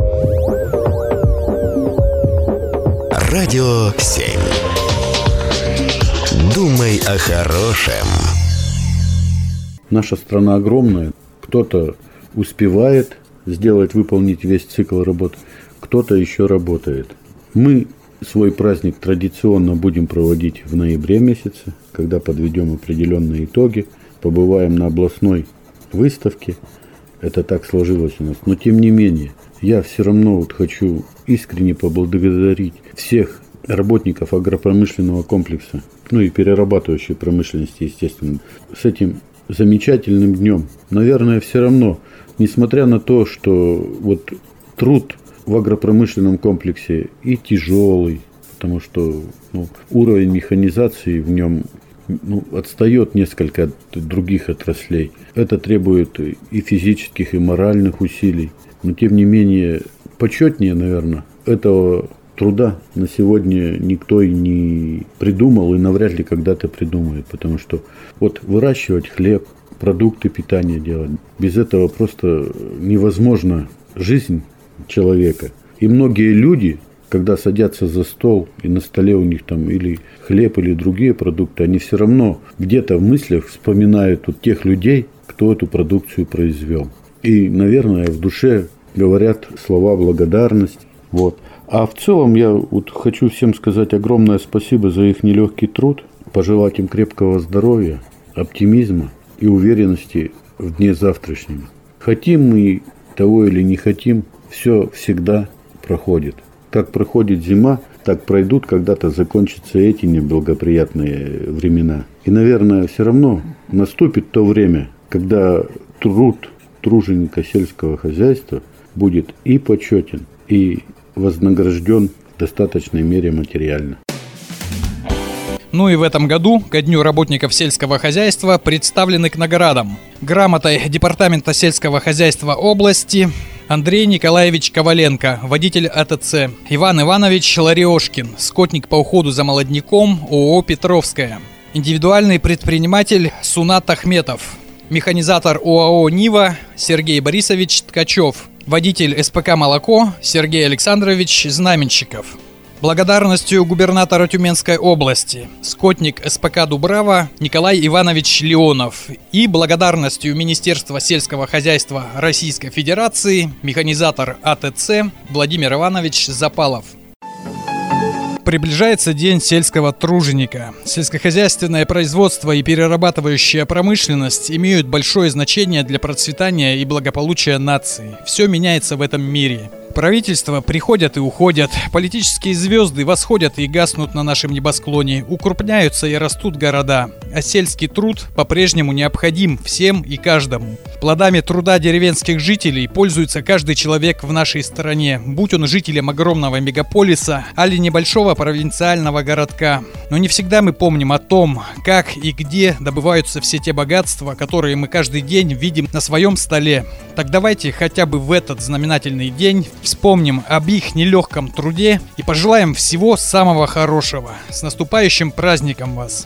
Радио 7. Думай о хорошем. Наша страна огромная. Кто-то успевает выполнить весь цикл работ, кто-то еще работает. Мы свой праздник традиционно будем проводить в ноябре месяце, когда подведем определенные итоги, побываем на областной выставке. Это так сложилось у нас. Но тем не менее, я все равно хочу искренне поблагодарить всех работников агропромышленного комплекса, и перерабатывающей промышленности, естественно, с этим замечательным днем. Наверное, все равно, несмотря на то, что труд в агропромышленном комплексе и тяжелый, потому что уровень механизации в нем отстает несколько от других отраслей. Это требует и физических, и моральных усилий. Но, тем не менее, почетнее, наверное, этого труда на сегодня никто и не придумал, и навряд ли когда-то придумает. Потому что выращивать хлеб, продукты питания делать, без этого просто невозможна жизнь человека. И многие люди, когда садятся за стол, и на столе у них там или хлеб, или другие продукты, они все равно где-то в мыслях вспоминают тех людей, кто эту продукцию произвел. И, наверное, в душе говорят слова благодарности. А в целом я хочу всем сказать огромное спасибо за их нелегкий труд, пожелать им крепкого здоровья, оптимизма и уверенности в дне завтрашнем. Хотим мы того или не хотим, все всегда проходит. Как проходит зима, так пройдут, когда-то закончатся эти неблагоприятные времена. И, наверное, все равно наступит то время, когда труд труженика сельского хозяйства будет и почетен, и вознагражден в достаточной мере материально. И в этом году ко Дню работников сельского хозяйства представлены к наградам. Грамотой Департамента сельского хозяйства области Андрей Николаевич Коваленко, водитель АТЦ, Иван Иванович Лариошкин, скотник по уходу за молодняком ООО «Петровская», индивидуальный предприниматель Сунат Ахметов, механизатор ОАО «Нива» Сергей Борисович Ткачев, водитель СПК «Молоко» Сергей Александрович Знаменщиков. Благодарностью губернатора Тюменской области скотник СПК «Дубрава» Николай Иванович Леонов и благодарностью Министерства сельского хозяйства Российской Федерации механизатор АТЦ Владимир Иванович Запалов. Приближается День сельского труженика. Сельскохозяйственное производство и перерабатывающая промышленность имеют большое значение для процветания и благополучия нации. Все меняется в этом мире. Правительства приходят и уходят, политические звезды восходят и гаснут на нашем небосклоне, укрупняются и растут города, а сельский труд по-прежнему необходим всем и каждому. Плодами труда деревенских жителей пользуется каждый человек в нашей стране, будь он жителем огромного мегаполиса, али небольшого провинциального городка. Но не всегда мы помним о том, как и где добываются все те богатства, которые мы каждый день видим на своем столе. Так давайте хотя бы в этот знаменательный день вспомним об их нелегком труде и пожелаем всего самого хорошего. С наступающим праздником вас!